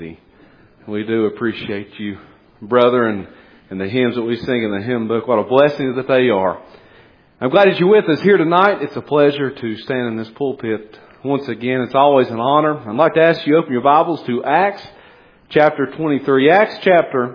We do appreciate you, brother, and the hymns that we sing in the hymn book. What a blessing that they are. I'm glad that you're with us here tonight. It's a pleasure to stand in this pulpit once again. It's always an honor. I'd like to ask you to open your Bibles to Acts chapter 23. Acts chapter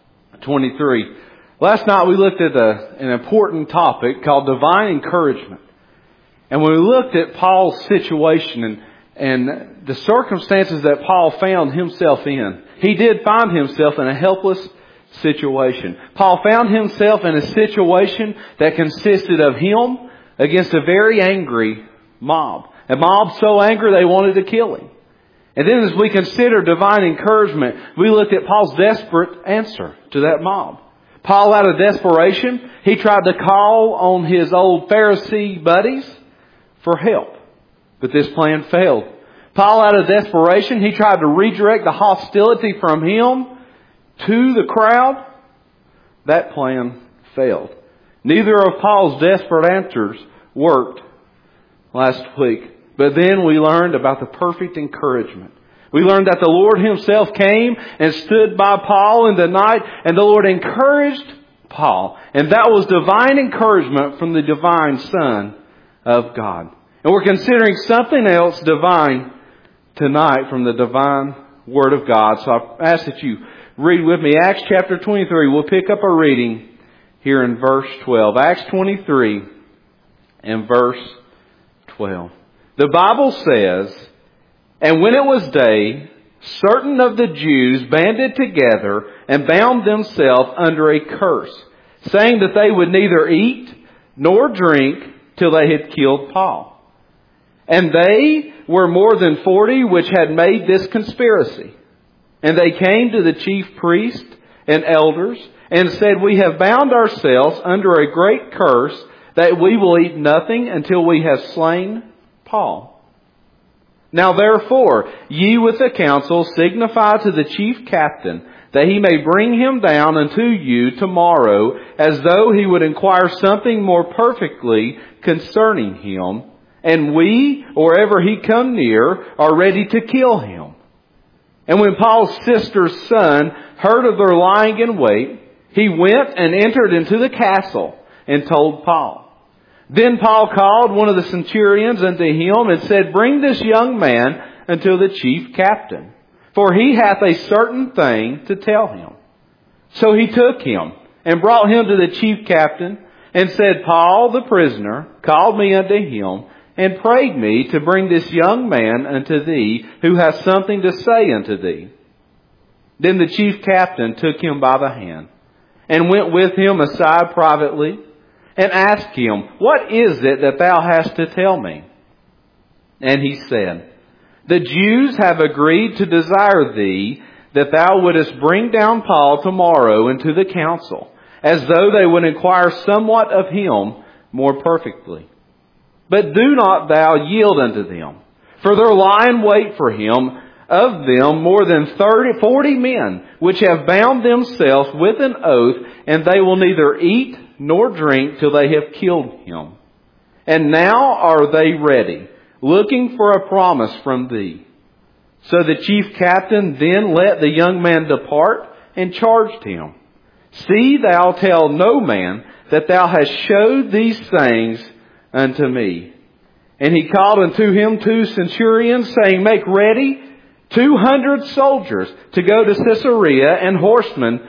23. Last night we looked at an important topic called divine encouragement. And when we looked at Paul's situation and the circumstances that Paul found himself in, he did find himself in a helpless situation. Paul found himself in a situation that consisted of him against a very angry mob. A mob so angry they wanted to kill him. And then as we consider divine encouragement, we looked at Paul's desperate answer to that mob. Paul, out of desperation, he tried to call on his old Pharisee buddies for help. But this plan failed. Paul, out of desperation, he tried to redirect the hostility from him to the crowd. That plan failed. Neither of Paul's desperate answers worked last week. But then we learned about the perfect encouragement. We learned that the Lord Himself came and stood by Paul in the night, and the Lord encouraged Paul. And that was divine encouragement from the divine Son of God. And we're considering something else divine tonight from the divine Word of God. So I ask that you read with me Acts chapter 23. We'll pick up our reading here in verse 12. Acts 23 and verse 12. The Bible says, "And when it was day, certain of the Jews banded together and bound themselves under a curse, saying that they would neither eat nor drink till they had killed Paul. And they were more than 40 which had made this conspiracy. And they came to the chief priests and elders and said, We have bound ourselves under a great curse that we will eat nothing until we have slain Paul. Now therefore, ye with the council signify to the chief captain that he may bring him down unto you tomorrow, as though he would inquire something more perfectly concerning him. And we, or ever he come near, are ready to kill him. And when Paul's sister's son heard of their lying in wait, he went and entered into the castle and told Paul. Then Paul called one of the centurions unto him and said, Bring this young man unto the chief captain, for he hath a certain thing to tell him. So he took him and brought him to the chief captain and said, Paul the prisoner called me unto him and prayed me to bring this young man unto thee, who hath something to say unto thee. Then the chief captain took him by the hand and went with him aside privately and asked him, What is it that thou hast to tell me? And he said, The Jews have agreed to desire thee that thou wouldest bring down Paul tomorrow into the council, as though they would inquire somewhat of him more perfectly. But do not thou yield unto them, for there lie in wait for him of them more than 40 men, which have bound themselves with an oath, and they will neither eat nor drink till they have killed him. And now are they ready, looking for a promise from thee. So the chief captain then let the young man depart, and charged him, See thou tell no man that thou hast showed these things unto me. And he called unto him 2 centurions, saying, Make ready 200 soldiers to go to Caesarea, and horsemen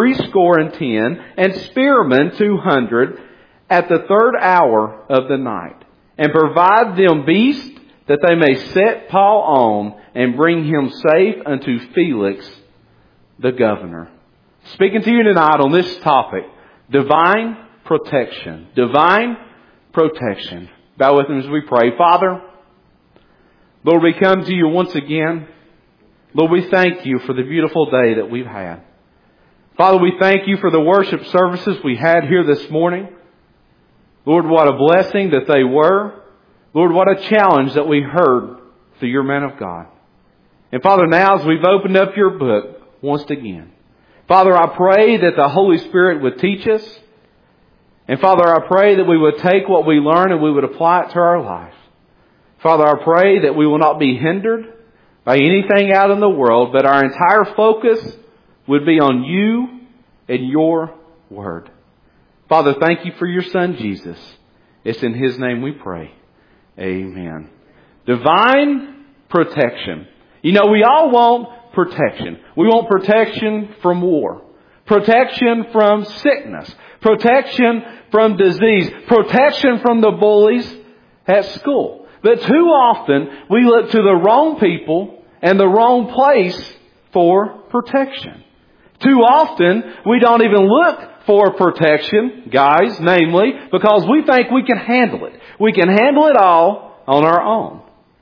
70, and spearmen 200 at the 3rd hour of the night. And provide them beasts, that they may set Paul on, and bring him safe unto Felix the governor. Speaking to you tonight on this topic, divine protection. Divine protection. Bow with me as we pray. Father, Lord, we come to you once again. Lord, we thank you for the beautiful day that we've had. Father, we thank you for the worship services we had here this morning. Lord, what a blessing that they were. Lord, what a challenge that we heard through your man of God. And Father, now as we've opened up your book once again, Father, I pray that the Holy Spirit would teach us. And Father, I pray that we would take what we learn and we would apply it to our life. Father, I pray that we will not be hindered, by anything out in the world, but our entire focus would be on you and your Word. Father, thank you for your Son, Jesus. It's in His name we pray. Amen. Divine protection. You know, we all want protection. We want protection from war. Protection from sickness. Protection from disease. Protection from the bullies at school. But too often we look to the wrong people and the wrong place for protection. Too often we don't even look for protection, guys, namely, because we think we can handle it. We can handle it all on our own.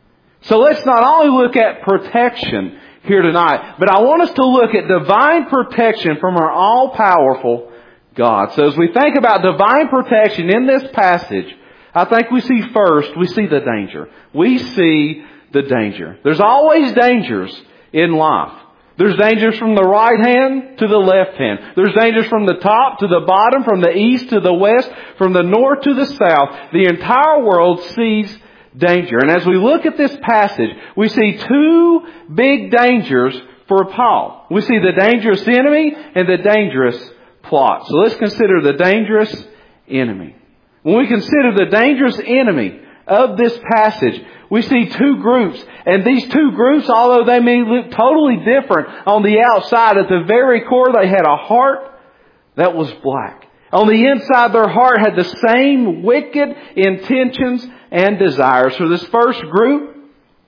So let's not only look at protection here tonight, but I want us to look at divine protection from our all-powerful God. So as we think about divine protection in this passage, I think we see the danger. We see the danger. There's always dangers in life. There's dangers from the right hand to the left hand. There's dangers from the top to the bottom, from the east to the west, from the north to the south. The entire world sees danger. And as we look at this passage, we see two big dangers for Paul. We see the dangerous enemy and the dangerous plot. So let's consider the dangerous enemy. When we consider the dangerous enemy of this passage, we see two groups. And these two groups, although they may look totally different on the outside, at the very core they had a heart that was black. On the inside, their heart had the same wicked intentions and desires. So this first group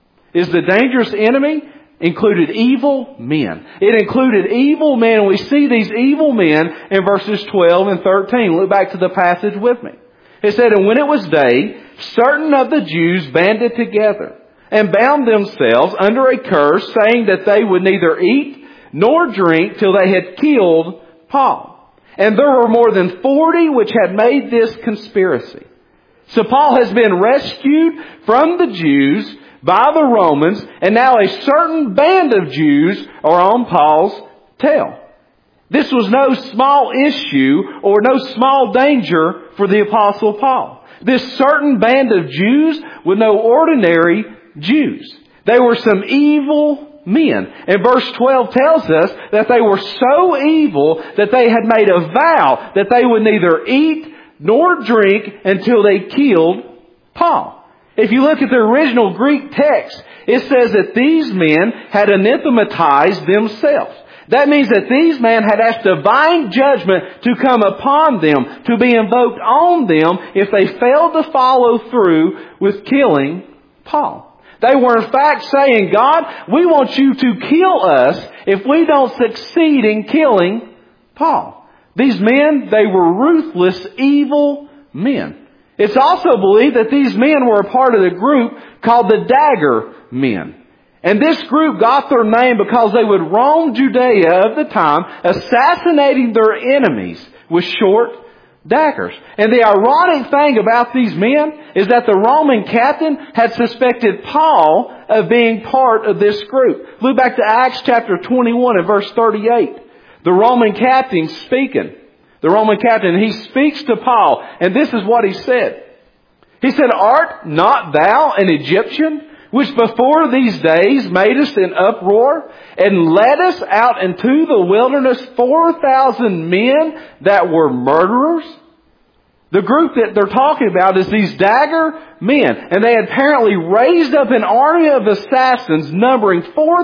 is the dangerous enemy included evil men. It included evil men, and we see these evil men in verses 12 and 13. Look back to the passage with me. It said, "And when it was day, certain of the Jews banded together and bound themselves under a curse, saying that they would neither eat nor drink till they had killed Paul. And there were more than 40 which had made this conspiracy." So Paul has been rescued from the Jews by the Romans, and now a certain band of Jews are on Paul's tail. This was no small issue or no small danger for the Apostle Paul. This certain band of Jews were no ordinary Jews. They were some evil men. And verse 12 tells us that they were so evil that they had made a vow that they would neither eat nor drink until they killed Paul. If you look at the original Greek text, it says that these men had anathematized themselves. That means that these men had asked divine judgment to come upon them, to be invoked on them if they failed to follow through with killing Paul. They were in fact saying, "God, we want you to kill us if we don't succeed in killing Paul." These men, they were ruthless, evil men. It's also believed that these men were a part of the group called the Dagger Men. And this group got their name because they would roam Judea of the time, assassinating their enemies with short daggers. And the ironic thing about these men is that the Roman captain had suspected Paul of being part of this group. Look back to Acts chapter 21 and verse 38. The Roman captain speaking. The Roman captain, he speaks to Paul, and this is what he said. He said, "Art not thou an Egyptian, which before these days made us in uproar, and led us out into the wilderness 4,000 men that were murderers?" The group that they're talking about is these Dagger Men, and they had apparently raised up an army of assassins numbering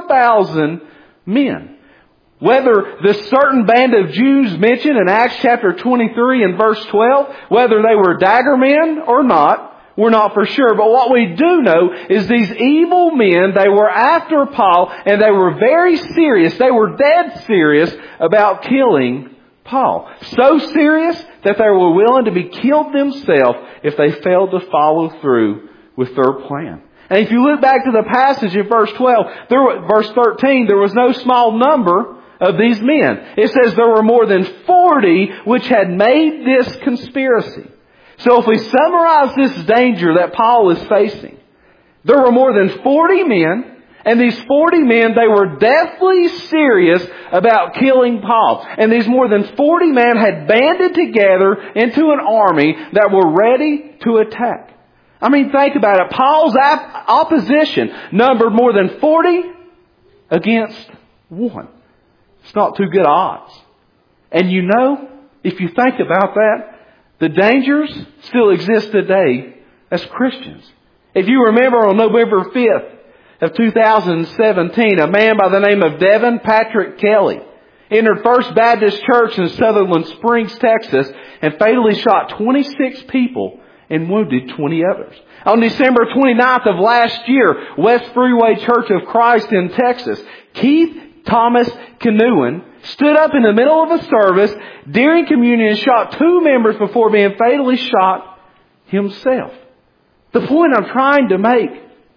4,000 men. Whether this certain band of Jews mentioned in Acts chapter 23 and verse 12, whether they were Dagger Men or not, we're not for sure. But what we do know is these evil men, they were after Paul, and they were very serious. They were dead serious about killing Paul. So serious that they were willing to be killed themselves if they failed to follow through with their plan. And if you look back to the passage in verse 12, verse 13, there was no small number of these men. It says there were more than 40 which had made this conspiracy. So if we summarize this danger that Paul is facing, there were more than 40 men, and these 40 men, they were deathly serious about killing Paul. And these more than 40 men had banded together into an army that were ready to attack. I mean, think about it. Paul's opposition numbered more than 40 against 1. It's not too good odds. And you know, if you think about that, the dangers still exist today as Christians. If you remember on November 5th of 2017, a man by the name of Devin Patrick Kelly entered First Baptist Church in Sutherland Springs, Texas, and fatally shot 26 people and wounded 20 others. On December 29th of last year, West Freeway Church of Christ in Texas, Keith Thomas Canoan stood up in the middle of a service during communion and shot 2 members before being fatally shot himself. The point I'm trying to make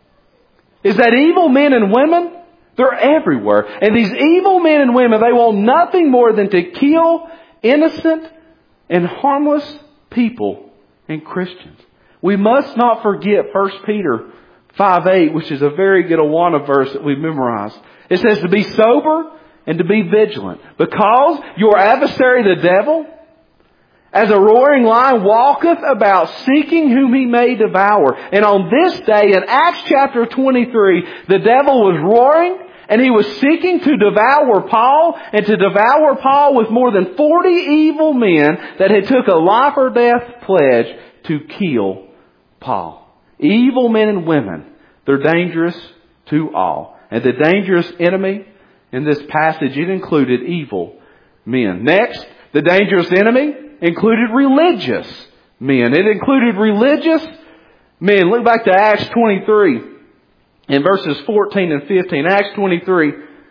is that evil men and women, they're everywhere. And these evil men and women, they want nothing more than to kill innocent and harmless people and Christians. We must not forget 1 Peter 5:8, which is a very good Awana verse that we've memorized. It says to be sober and to be vigilant, because your adversary the devil, as a roaring lion, walketh about seeking whom he may devour. And on this day in Acts chapter 23, the devil was roaring and he was seeking to devour Paul, and to devour Paul with more than 40 evil men that had took a life or death pledge to kill Paul. Evil men and women, they're dangerous to all. And the dangerous enemy in this passage, it included evil men. Next, the dangerous enemy included religious men. It included religious men. Look back to Acts 23 in verses 14 and 15. Acts 23,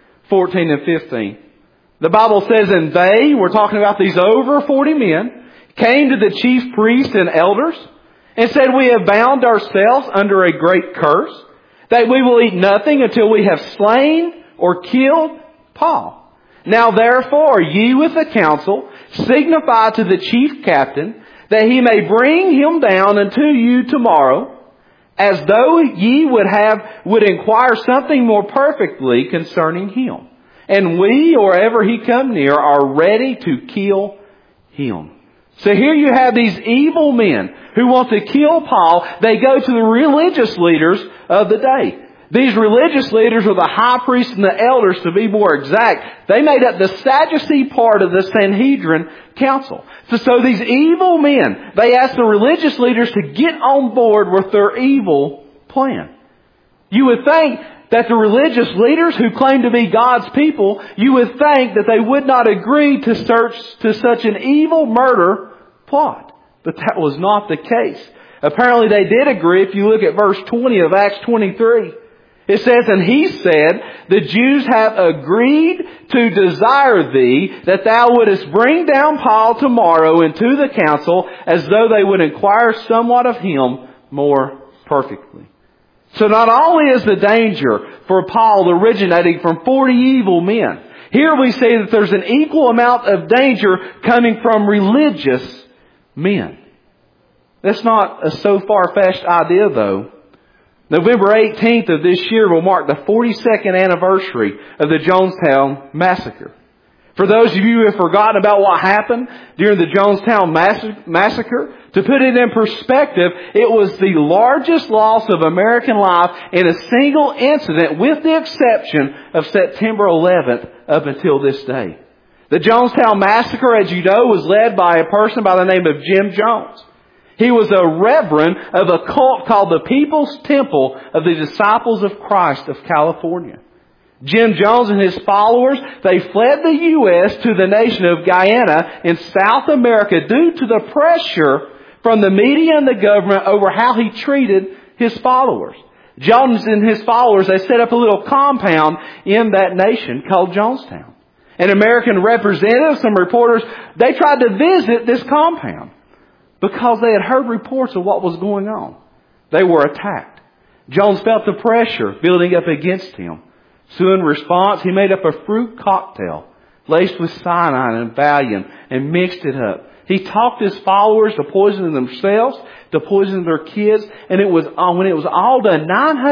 14 and 15. The Bible says, and they, we're talking about these over 40 men, came to the chief priests and elders and said, we have bound ourselves under a great curse, that we will eat nothing until we have slain or killed Paul. Now therefore, ye with the council signify to the chief captain that he may bring him down unto you tomorrow, as though ye would inquire something more perfectly concerning him. And we, or ever he come near, are ready to kill him. So here you have these evil men who want to kill Paul. They go to the religious leaders of the day. These religious leaders are the high priests and the elders, to be more exact. They made up the Sadducee part of the Sanhedrin council. So these evil men, they asked the religious leaders to get on board with their evil plan. You would think that the religious leaders who claim to be God's people, you would think that they would not agree to such an evil murder plot. But that was not the case. Apparently they did agree. If you look at verse 20 of Acts 23, it says, and he said, the Jews have agreed to desire thee that thou wouldest bring down Paul tomorrow into the council, as though they would inquire somewhat of him more perfectly. So not only is the danger for Paul originating from 40 evil men, here we see that there's an equal amount of danger coming from religious men. That's not a so far-fetched idea, though. November 18th of this year will mark the 42nd anniversary of the Jonestown Massacre. For those of you who have forgotten about what happened during the Jonestown Massacre, to put it in perspective, it was the largest loss of American life in a single incident, with the exception of September 11th up until this day. The Jonestown Massacre, as you know, was led by a person by the name of Jim Jones. He was a reverend of a cult called the People's Temple of the Disciples of Christ of California. Jim Jones and his followers, they fled the U.S. to the nation of Guyana in South America due to the pressure from the media and the government over how he treated his followers. Jones and his followers, they set up a little compound in that nation called Jonestown. And American representatives, some reporters, they tried to visit this compound because they had heard reports of what was going on. They were attacked. Jones felt the pressure building up against him. So in response, he made up a fruit cocktail laced with cyanide and Valium and mixed it up. He talked his followers to poison themselves, to poison their kids, and when it was all done,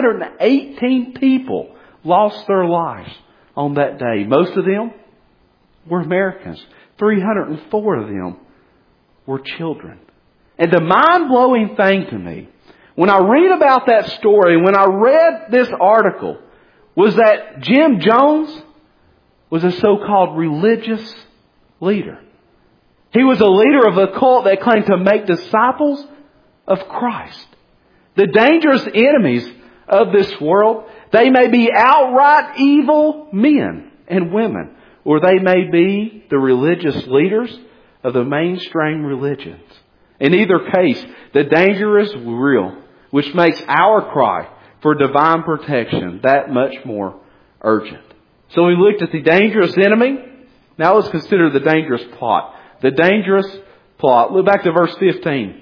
918 people lost their lives on that day. Most of them were Americans. 304 of them were children. And the mind-blowing thing to me, when I read about that story, when I read this article, was that Jim Jones was a so-called religious leader. He was a leader of a cult that claimed to make disciples of Christ. The dangerous enemies of this world, they may be outright evil men and women, or they may be the religious leaders of the mainstream religions. In either case, the danger is real, which makes our cry for divine protection that much more urgent. So we looked at the dangerous enemy. Now let's consider the dangerous plot. The dangerous plot. Look back to verse 15.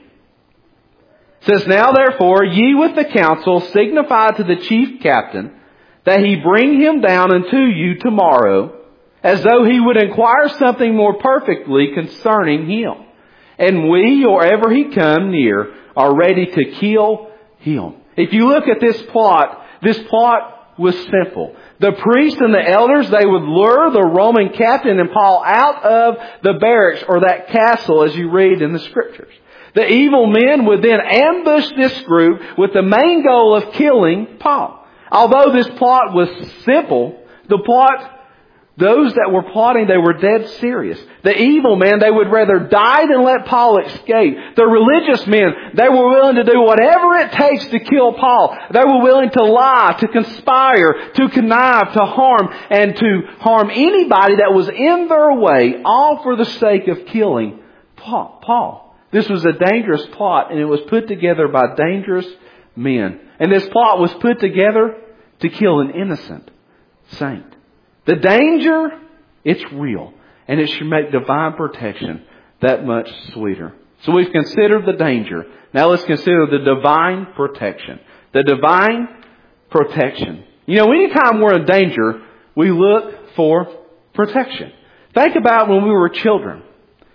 It says, "Now therefore ye with the council signify to the chief captain that he bring him down unto you tomorrow, as though he would inquire something more perfectly concerning him. And we, or ever he come near, are ready to kill him." If you look at this plot was simple. The priests and the elders, they would lure the Roman captain and Paul out of the barracks or that castle, as you read in the Scriptures. The evil men would then ambush this group with the main goal of killing Paul. Although this plot was simple, those that were plotting, they were dead serious. The evil men, they would rather die than let Paul escape. The religious men, they were willing to do whatever it takes to kill Paul. They were willing to lie, to conspire, to connive, to harm, and to harm anybody that was in their way, all for the sake of killing Paul. This was a dangerous plot, and it was put together by dangerous men. And this plot was put together to kill an innocent saint. The danger, it's real. And it should make divine protection that much sweeter. So we've considered the danger. Now let's consider the divine protection. The divine protection. You know, anytime we're in danger, we look for protection. Think about when we were children.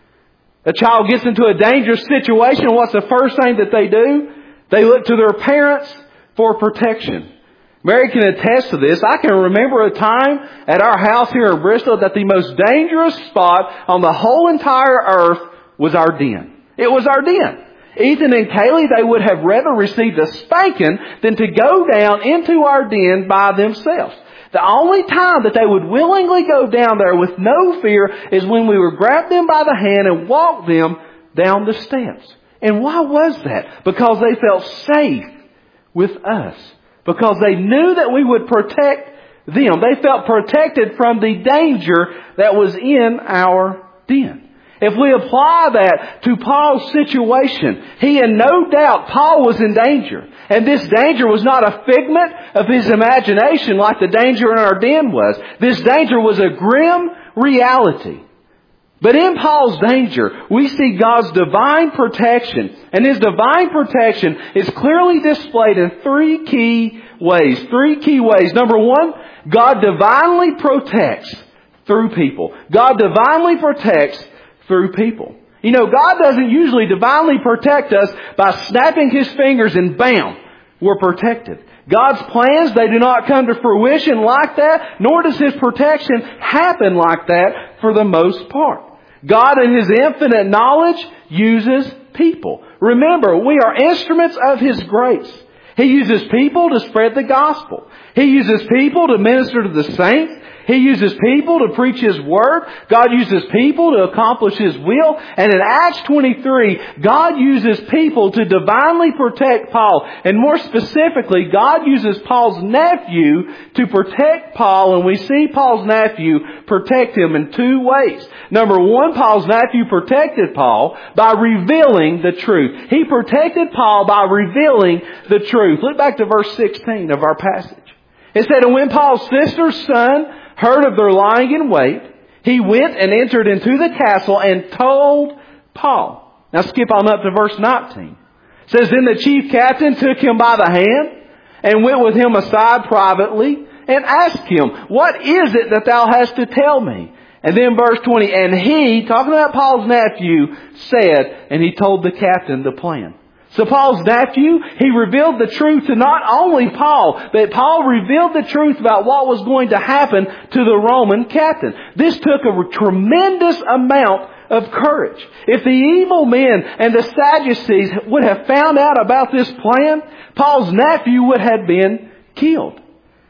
A child gets into a dangerous situation. What's the first thing that they do? They look to their parents for protection. Mary can attest to this. I can remember a time at our house here in Bristol that the most dangerous spot on the whole entire earth was our den. It was our den. Ethan and Kaylee, they would have rather received a spanking than to go down into our den by themselves. The only time that they would willingly go down there with no fear is when we would grab them by the hand and walk them down the steps. And why was that? Because they felt safe with us. Because they knew that we would protect them. They felt protected from the danger that was in our den. If we apply that to Paul's situation, he in no doubt, Paul was in danger. And this danger was not a figment of his imagination like the danger in our den was. This danger was a grim reality. But in Paul's danger, we see God's divine protection. And His divine protection is clearly displayed in three key ways. Number one, God divinely protects through people. God divinely protects through people. You know, God doesn't usually divinely protect us by snapping His fingers and bam, we're protected. God's plans, they do not come to fruition like that, nor does His protection happen like that for the most part. God in His infinite knowledge uses people. Remember, we are instruments of His grace. He uses people to spread the gospel. He uses people to minister to the saints. He uses people to preach His Word. God uses people to accomplish His will. And in Acts 23, God uses people to divinely protect Paul. And more specifically, God uses Paul's nephew to protect Paul. And we see Paul's nephew protect him in two ways. Number one, Paul's nephew protected Paul by revealing the truth. He protected Paul by revealing the truth. Look back to verse 16 of our passage. It said, "And when Paul's sister's son heard of their lying in wait, he went and entered into the castle and told Paul." Now skip on up to verse 19. It says, "Then the chief captain took him by the hand and went with him aside privately and asked him, 'What is it that thou hast to tell me?' And then verse 20, "And he," talking about Paul's nephew, "said," and he told the captain the plan." So Paul's nephew, he revealed the truth to not only Paul, but Paul revealed the truth about what was going to happen to the Roman captain. This took a tremendous amount of courage. If the evil men and the Sadducees would have found out about this plan, Paul's nephew would have been killed.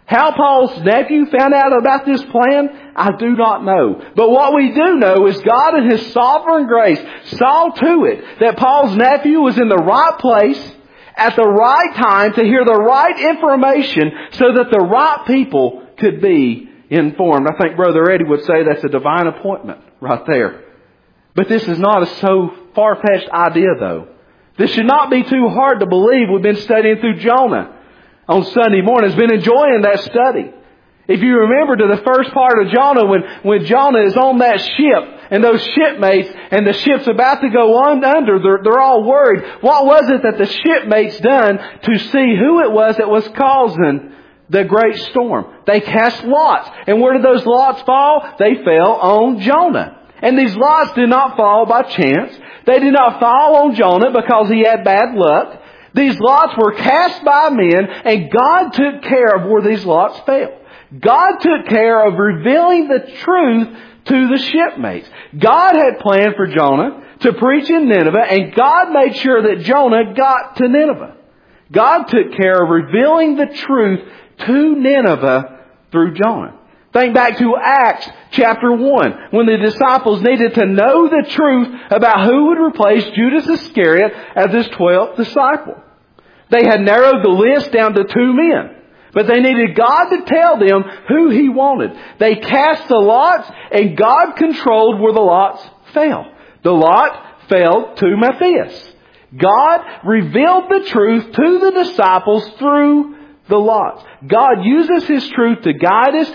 How Paul's nephew found out about this plan, I do not know. But what we do know is God in His sovereign grace saw to it that Paul's nephew was in the right place at the right time to hear the right information so that the right people could be informed. I think Brother Eddie would say that's a divine appointment right there. But this is not a so far-fetched idea, though. This should not be too hard to believe. We've been studying through Jonah on Sunday morning. Has been enjoying that study. If you remember to the first part of Jonah, when Jonah is on that ship and those shipmates and the ship's about to go under, they're all worried. What was it that the shipmates done to see who it was that was causing the great storm? They cast lots. And where did those lots fall? They fell on Jonah. And these lots did not fall by chance. They did not fall on Jonah because he had bad luck. These lots were cast by men, and God took care of where these lots fell. God took care of revealing the truth to the shipmates. God had planned for Jonah to preach in Nineveh, and God made sure that Jonah got to Nineveh. God took care of revealing the truth to Nineveh through Jonah. Think back to Acts chapter 1, when the disciples needed to know the truth about who would replace Judas Iscariot as his 12th disciple. They had narrowed the list down to 2 men. But they needed God to tell them who He wanted. They cast the lots, and God controlled where the lots fell. The lot fell to Matthias. God revealed the truth to the disciples through the lots. God uses His truth to guide us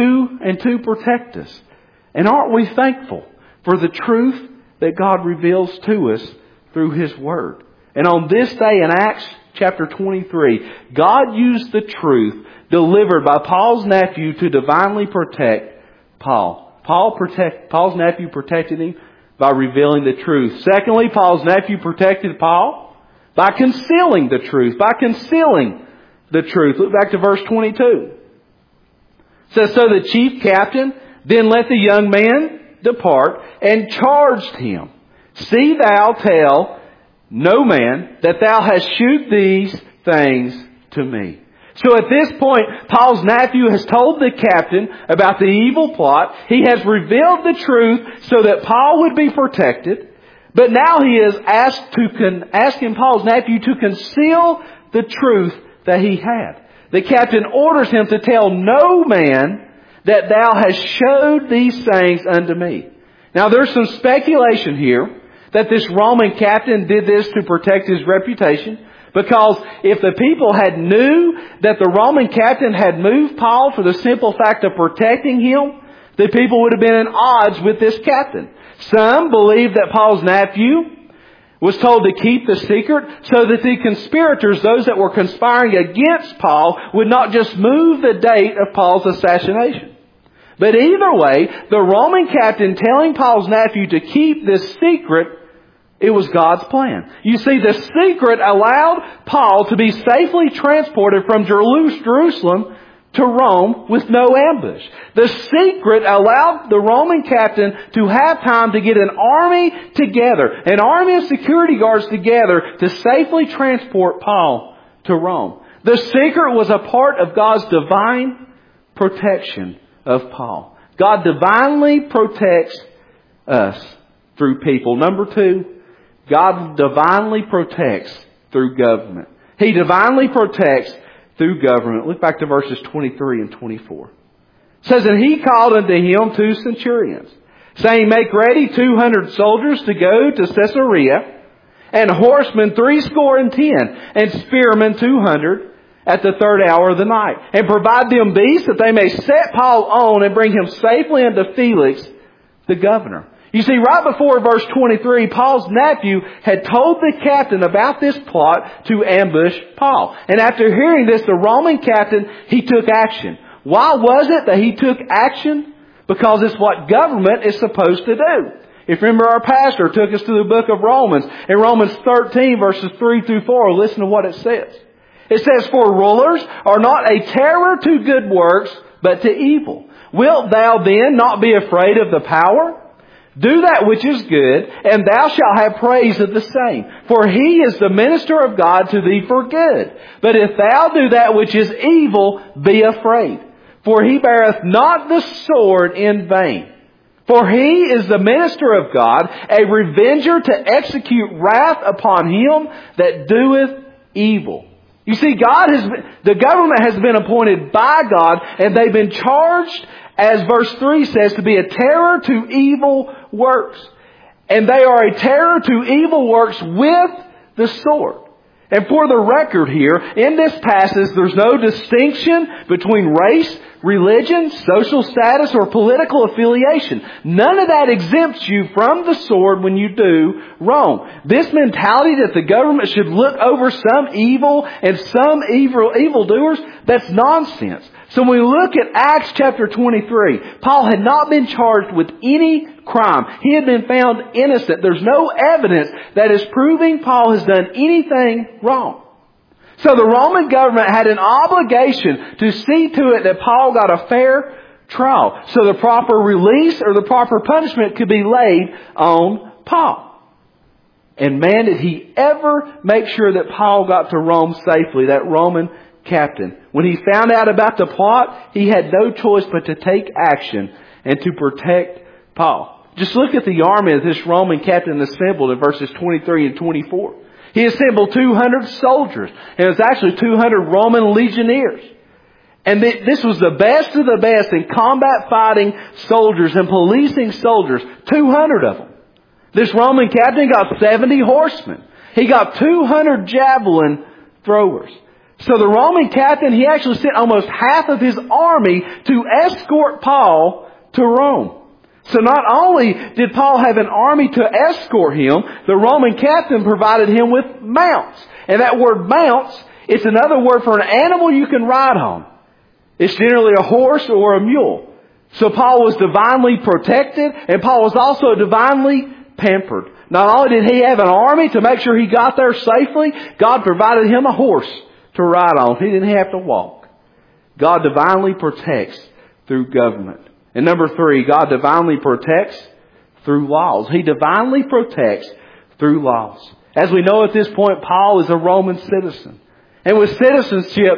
to protect us. And aren't we thankful for the truth that God reveals to us through His Word? And on this day in Acts chapter 23, God used the truth delivered by Paul's nephew to divinely protect Paul. Paul's nephew protected him by revealing the truth. Secondly, Paul's nephew protected Paul by concealing the truth. Look back to verse 22. It says, so the chief captain then let the young man depart and charged him, see thou tell no man that thou hast shewed these things to me. So at this point, Paul's nephew has told the captain about the evil plot. He has revealed the truth so that Paul would be protected. But now he is asking Paul's nephew to conceal the truth that he had. The captain orders him to tell no man that thou hast showed these things unto me. Now there's some speculation here that this Roman captain did this to protect his reputation. Because if the people had knew that the Roman captain had moved Paul for the simple fact of protecting him, the people would have been in odds with this captain. Some believe that Paul's nephew was told to keep the secret so that the conspirators, those that were conspiring against Paul, would not just move the date of Paul's assassination. But either way, the Roman captain telling Paul's nephew to keep this secret, it was God's plan. You see, the secret allowed Paul to be safely transported from Jerusalem to Rome with no ambush. The secret allowed the Roman captain to have time to get an army together, an army of security guards together to safely transport Paul to Rome. The secret was a part of God's divine protection of Paul. God divinely protects us through people. Number 2, God divinely protects through government. He divinely protects through government. Look back to verses 23 and 24. It says, and he called unto him 2 centurions, saying, make ready 200 soldiers to go to Caesarea, and horsemen 70, and spearmen 200 at the 3rd hour of the night. And provide them beasts that they may set Paul on and bring him safely unto Felix, the governor. You see, right before verse 23, Paul's nephew had told the captain about this plot to ambush Paul. And after hearing this, the Roman captain, he took action. Why was it that he took action? Because it's what government is supposed to do. If you remember, our pastor took us to the book of Romans. In Romans 13, verses 3 through 4, listen to what it says. It says, for rulers are not a terror to good works, but to evil. Wilt thou then not be afraid of the power? Do that which is good, and thou shalt have praise of the same. For he is the minister of God to thee for good. But if thou do that which is evil, be afraid. For he beareth not the sword in vain. For he is the minister of God, a revenger to execute wrath upon him that doeth evil. You see, the government has been appointed by God, and they've been charged, as verse 3 says, to be a terror to evil works. And they are a terror to evil works with the sword. And for the record here, in this passage, there's no distinction between race, religion, social status, or political affiliation. None of that exempts you from the sword when you do wrong. This mentality that the government should look over some evil and some evildoers, that's nonsense. So when we look at Acts chapter 23, Paul had not been charged with any crime. He had been found innocent. There's no evidence that is proving Paul has done anything wrong. So the Roman government had an obligation to see to it that Paul got a fair trial, so the proper release or the proper punishment could be laid on Paul. And man, did he ever make sure that Paul got to Rome safely, that Roman captain. When he found out about the plot, he had no choice but to take action and to protect Paul. Just look at the army that this Roman captain assembled in verses 23 and 24. He assembled 200 soldiers, and it was actually 200 Roman legionnaires. And this was the best of the best in combat fighting soldiers and policing soldiers, 200 of them. This Roman captain got 70 horsemen. He got 200 javelin throwers. So the Roman captain, he actually sent almost half of his army to escort Paul to Rome. So not only did Paul have an army to escort him, the Roman captain provided him with mounts. And that word mounts, it's another word for an animal you can ride on. It's generally a horse or a mule. So Paul was divinely protected, and Paul was also divinely pampered. Not only did he have an army to make sure he got there safely, God provided him a horse to ride on. He didn't have to walk. God divinely protects through government. And number 3, God divinely protects through laws. He divinely protects through laws. As we know at this point, Paul is a Roman citizen. And with citizenship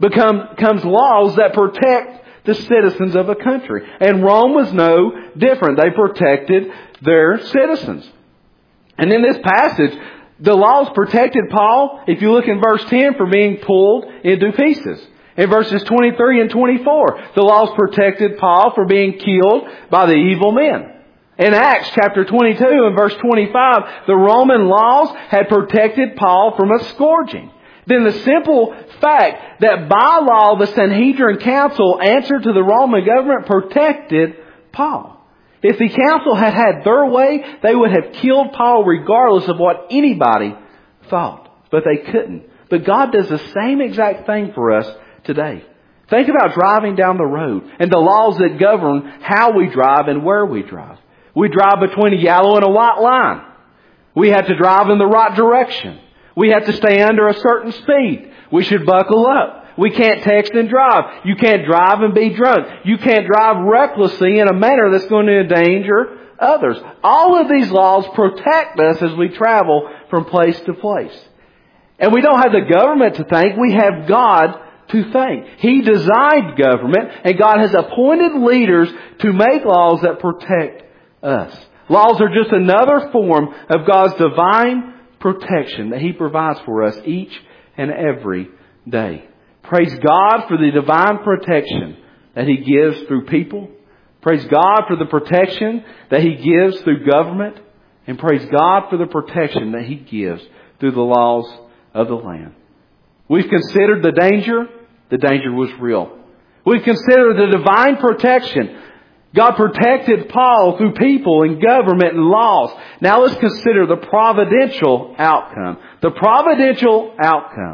comes laws that protect the citizens of a country. And Rome was no different. They protected their citizens. And in this passage, the laws protected Paul, if you look in verse 10, from being pulled into pieces. In verses 23 and 24, the laws protected Paul from being killed by the evil men. In Acts chapter 22 and verse 25, the Roman laws had protected Paul from a scourging. Then the simple fact that by law the Sanhedrin council answered to the Roman government protected Paul. If the council had had their way, they would have killed Paul regardless of what anybody thought. But they couldn't. But God does the same exact thing for us today. Think about driving down the road and the laws that govern how we drive and where we drive. We drive between a yellow and a white line. We have to drive in the right direction. We have to stay under a certain speed. We should buckle up. We can't text and drive. You can't drive and be drunk. You can't drive recklessly in a manner that's going to endanger others. All of these laws protect us as we travel from place to place. And we don't have the government to thank. We have God to thank. He designed government, and God has appointed leaders to make laws that protect us. Laws are just another form of God's divine protection that He provides for us each and every day. Praise God for the divine protection that He gives through people. Praise God for the protection that He gives through government. And praise God for the protection that He gives through the laws of the land. We've considered the danger. The danger was real. We've considered the divine protection. God protected Paul through people and government and laws. Now let's consider the providential outcome. The providential outcome.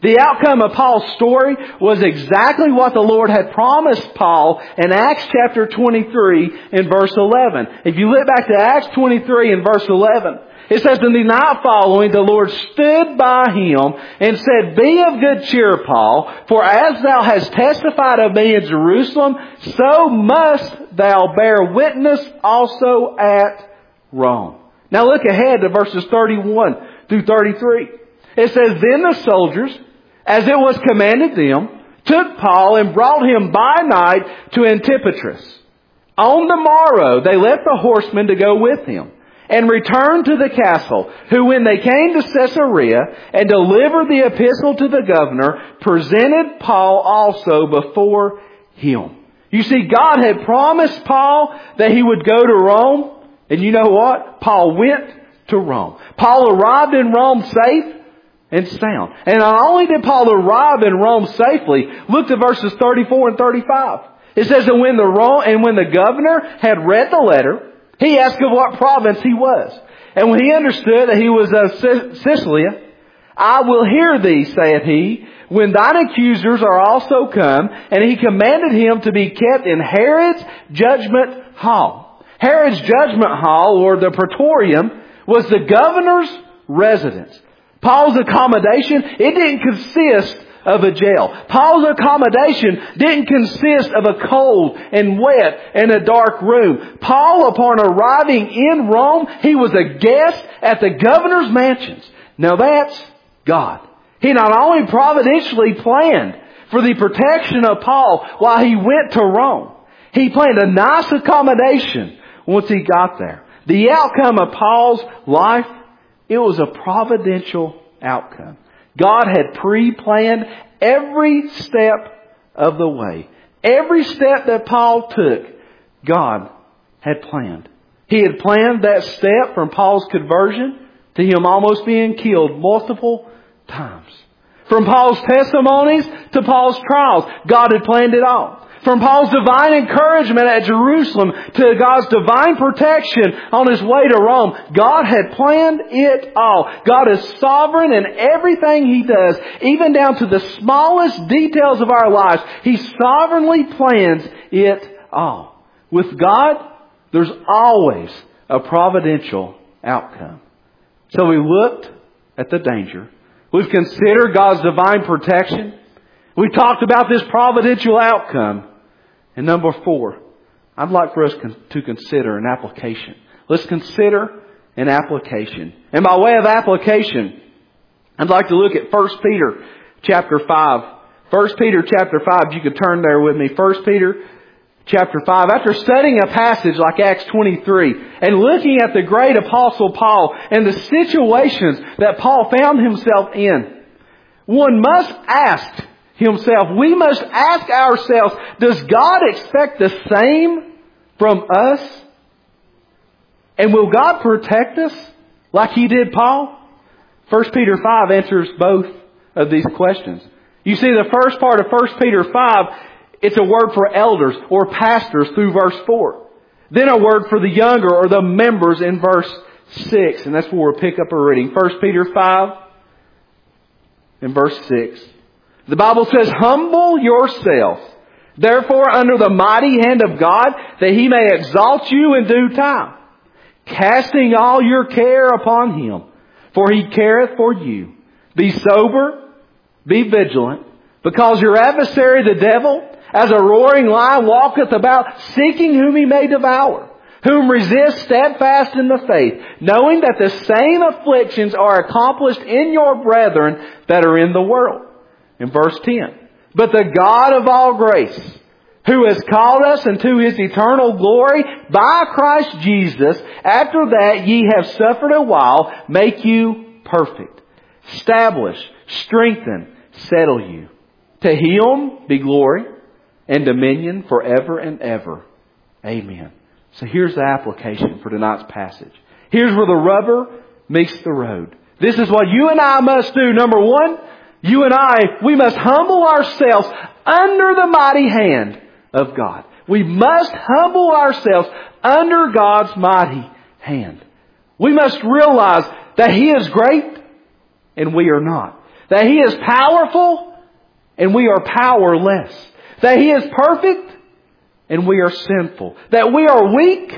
The outcome of Paul's story was exactly what the Lord had promised Paul in Acts chapter 23 and verse 11. If you look back to Acts 23 and verse 11, it says, "In the night following, the Lord stood by him and said, Be of good cheer, Paul, for as thou hast testified of me in Jerusalem, so must thou bear witness also at Rome." Now look ahead to verses 31 through 33. It says, "Then the soldiers, as it was commanded them, took Paul and brought him by night to Antipatris. On the morrow they left the horsemen to go with him, and returned to the castle, who when they came to Caesarea and delivered the epistle to the governor, presented Paul also before him." You see, God had promised Paul that he would go to Rome. And you know what? Paul went to Rome. Paul arrived in Rome safe and sound. And not only did Paul arrive in Rome safely, look to verses 34 and 35. It says that when the governor had read the letter, he asked of what province he was. And when he understood that he was of Cilicia, "I will hear thee," saith he, "when thine accusers are also come." And he commanded him to be kept in Herod's judgment hall. Herod's judgment hall, or the Praetorium, was the governor's residence. Paul's accommodation, it didn't consist of a jail. Paul's accommodation didn't consist of a cold and wet and a dark room. Paul, upon arriving in Rome, he was a guest at the governor's mansions. Now that's God. He not only providentially planned for the protection of Paul while he went to Rome, he planned a nice accommodation once he got there. The outcome of Paul's life, it was a providential outcome. God had pre-planned every step of the way. Every step that Paul took, God had planned. He had planned that step from Paul's conversion to him almost being killed multiple times. From Paul's testimonies to Paul's trials, God had planned it all. From Paul's divine encouragement at Jerusalem to God's divine protection on his way to Rome, God had planned it all. God is sovereign in everything He does, even down to the smallest details of our lives. He sovereignly plans it all. With God, there's always a providential outcome. So we looked at the danger. We've considered God's divine protection. We talked about this providential outcome. And number 4, I'd like for us to consider an application. Let's consider an application. And by way of application, I'd like to look at 1 Peter chapter 5. 1 Peter chapter 5, you could turn there with me. 1 Peter chapter 5. After studying a passage like Acts 23 and looking at the great apostle Paul and the situations that Paul found himself in, one must ask himself, we must ask ourselves, does God expect the same from us? And will God protect us like He did Paul? 1 Peter 5 answers both of these questions. You see, the first part of 1 Peter 5, it's a word for elders or pastors through verse 4. Then a word for the younger or the members in verse 6. And that's where we'll pick up our reading. 1 Peter 5 and verse 6. The Bible says, "Humble yourselves, therefore, under the mighty hand of God, that He may exalt you in due time, casting all your care upon Him, for He careth for you. Be sober, be vigilant, because your adversary the devil, as a roaring lion, walketh about, seeking whom he may devour. Whom resist steadfast in the faith, knowing that the same afflictions are accomplished in your brethren that are in the world." In verse 10, "But the God of all grace, who has called us into His eternal glory by Christ Jesus, after that ye have suffered a while, make you perfect, establish, strengthen, settle you. To Him be glory and dominion forever and ever. Amen." So here's the application for tonight's passage. Here's where the rubber meets the road. This is what you and I must do. Number 1, you and I, we must humble ourselves under the mighty hand of God. We must humble ourselves under God's mighty hand. We must realize that He is great and we are not. That He is powerful and we are powerless. That He is perfect and we are sinful. That we are weak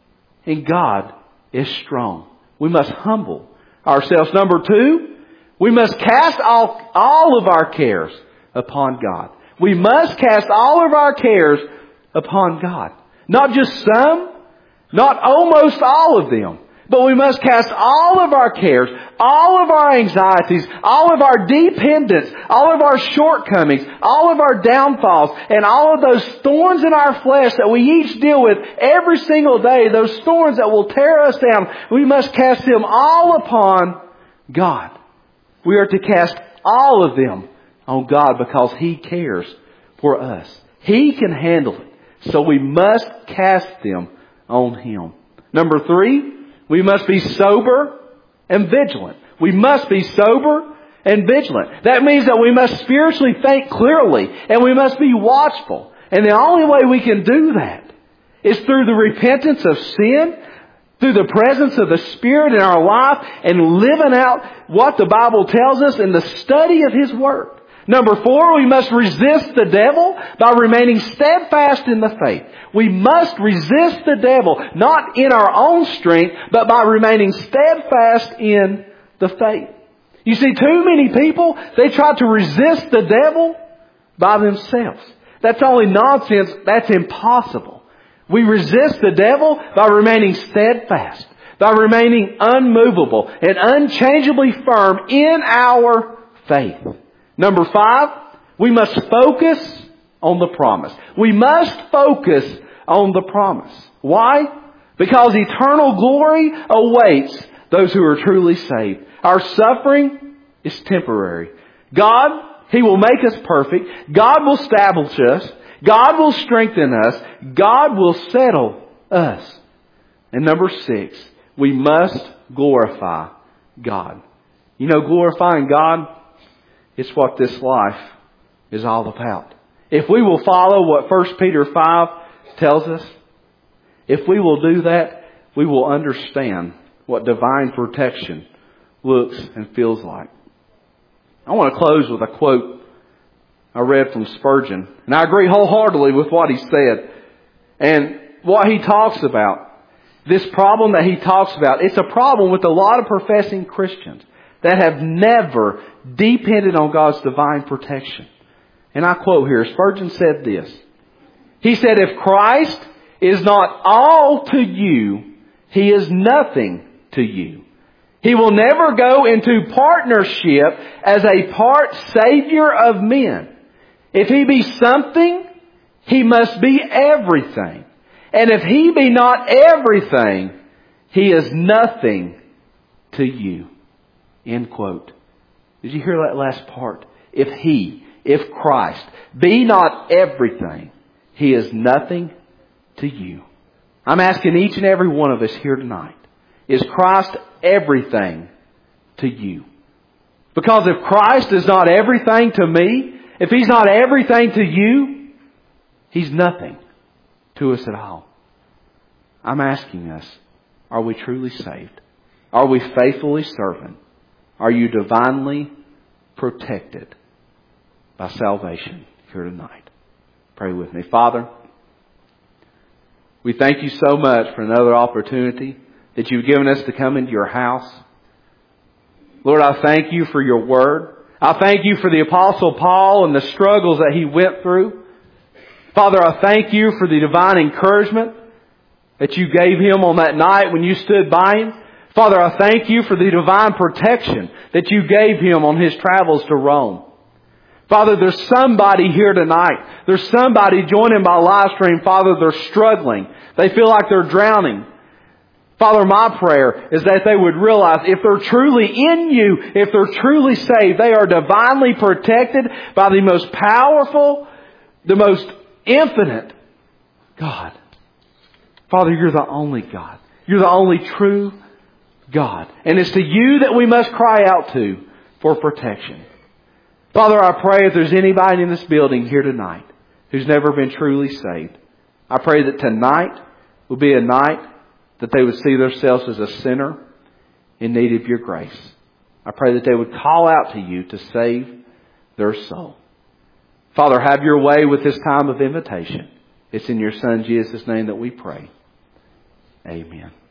and God is strong. We must humble ourselves. Number 2, we must cast all of our cares upon God. We must cast all of our cares upon God. Not just some, not almost all of them, but we must cast all of our cares, all of our anxieties, all of our dependence, all of our shortcomings, all of our downfalls, and all of those thorns in our flesh that we each deal with every single day, those thorns that will tear us down, we must cast them all upon God. We are to cast all of them on God because He cares for us. He can handle it. So we must cast them on Him. Number 3, we must be sober and vigilant. We must be sober and vigilant. That means that we must spiritually think clearly and we must be watchful. And the only way we can do that is through the repentance of sin, through the presence of the Spirit in our life, and living out what the Bible tells us in the study of His Word. Number 4, we must resist the devil by remaining steadfast in the faith. We must resist the devil, not in our own strength, but by remaining steadfast in the faith. You see, too many people, they try to resist the devil by themselves. That's only nonsense. That's impossible. We resist the devil by remaining steadfast, by remaining unmovable and unchangeably firm in our faith. Number 5, we must focus on the promise. We must focus on the promise. Why? Because eternal glory awaits those who are truly saved. Our suffering is temporary. God, He will make us perfect. God will establish us. God will strengthen us. God will settle us. And number 6, we must glorify God. You know, glorifying God, it's what this life is all about. If we will follow what 1 Peter 5 tells us, if we will do that, we will understand what divine protection looks and feels like. I want to close with a quote I read from Spurgeon. And I agree wholeheartedly with what he said. And what he talks about, this problem that he talks about, it's a problem with a lot of professing Christians that have never depended on God's divine protection. And I quote here, Spurgeon said this. He said, if Christ is not all to you, He is nothing to you. He will never go into partnership as a part Savior of men. If He be something, He must be everything. And if He be not everything, He is nothing to you. End quote. Did you hear that last part? If Christ be not everything, He is nothing to you. I'm asking each and every one of us here tonight, is Christ everything to you? Because if Christ is not everything to me, if He's not everything to you, He's nothing to us at all. I'm asking us, are we truly saved? Are we faithfully serving? Are you divinely protected by salvation here tonight? Pray with me. Father, we thank You so much for another opportunity that You've given us to come into Your house. Lord, I thank You for Your Word. I thank You for the Apostle Paul and the struggles that he went through. Father, I thank You for the divine encouragement that You gave him on that night when You stood by him. Father, I thank You for the divine protection that You gave him on his travels to Rome. Father, there's somebody here tonight. There's somebody joining by live stream. Father, they're struggling. They feel like they're drowning. Father, my prayer is that they would realize if they're truly in You, if they're truly saved, they are divinely protected by the most powerful, the most infinite God. Father, You're the only God. You're the only true God. And it's to You that we must cry out to for protection. Father, I pray if there's anybody in this building here tonight who's never been truly saved, I pray that tonight will be a night that they would see themselves as a sinner in need of Your grace. I pray that they would call out to you to save their soul. Father, have your way with this time of invitation. It's in your Son Jesus' name that we pray. Amen.